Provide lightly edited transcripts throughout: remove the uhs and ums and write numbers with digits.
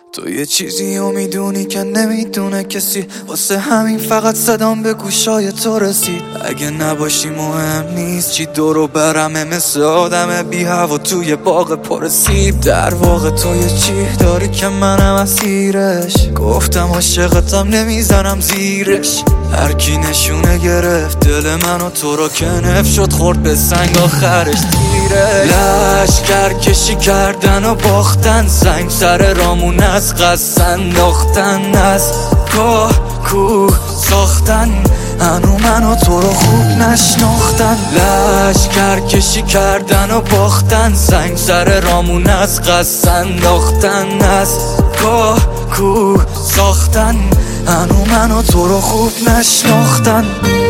تو یه چیزی رو میدونی که نمیدونه کسی، واسه همین فقط صدام به گوشای تو رسید. اگه نباشی مهم نیست چی دورو برمه، مثل آدم بی هوا توی باغ پر سیب. در واقع تو یه چی داری که منم اسیرش، گفتم عاشقتم نمیزنم زیرش. هر کی نشونه گرفت دل منو، تو رو که نف شد خورد به سنگ آخرش تیره. لشکر کشی کردن و باختن، سنگ سر رامون از قصد انداختن، از کوه ساختن، هنو منو تو رو خوب نشناختن. لشکر کشی کردن و باختن، سنگ سر رامون از قصد انداختن، از کوه ساختن، هنو منو تو رو خوب نشناختن.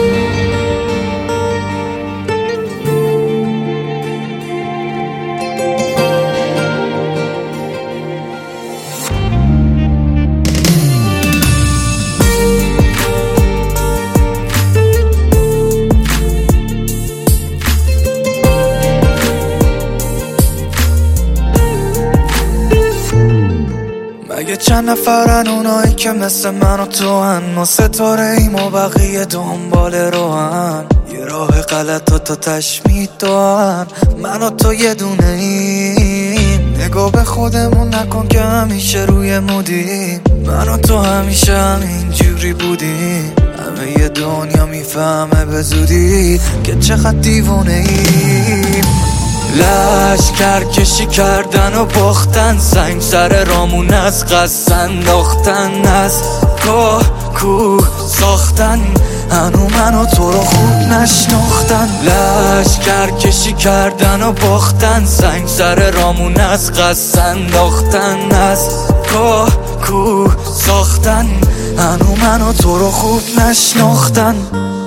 مگه چند نفرن اونایی که مثل من و تو هن، ما ستاره ایم و بقیه دنبال رو هن. یه راه غلط و تا تشمید دارن، من و تو یه دونه ایم. نگاه به خودمون نکن که همیشه روی مودیم، من و تو همیشه همین جوری بودیم. همه یه دنیا میفهمه به زودی که چقدر دیوونه ایم. لشکر کشی کردن و باختن، سنگ سر رامون از قصد انداختن، از کوه ساختن، هنو منو تو رو خوب نشناختن. لشکر کشی کردن و باختن، سنگ سر رامون از قصد انداختن، از کوه ساختن، هنو منو تو رو خوب نشناختن.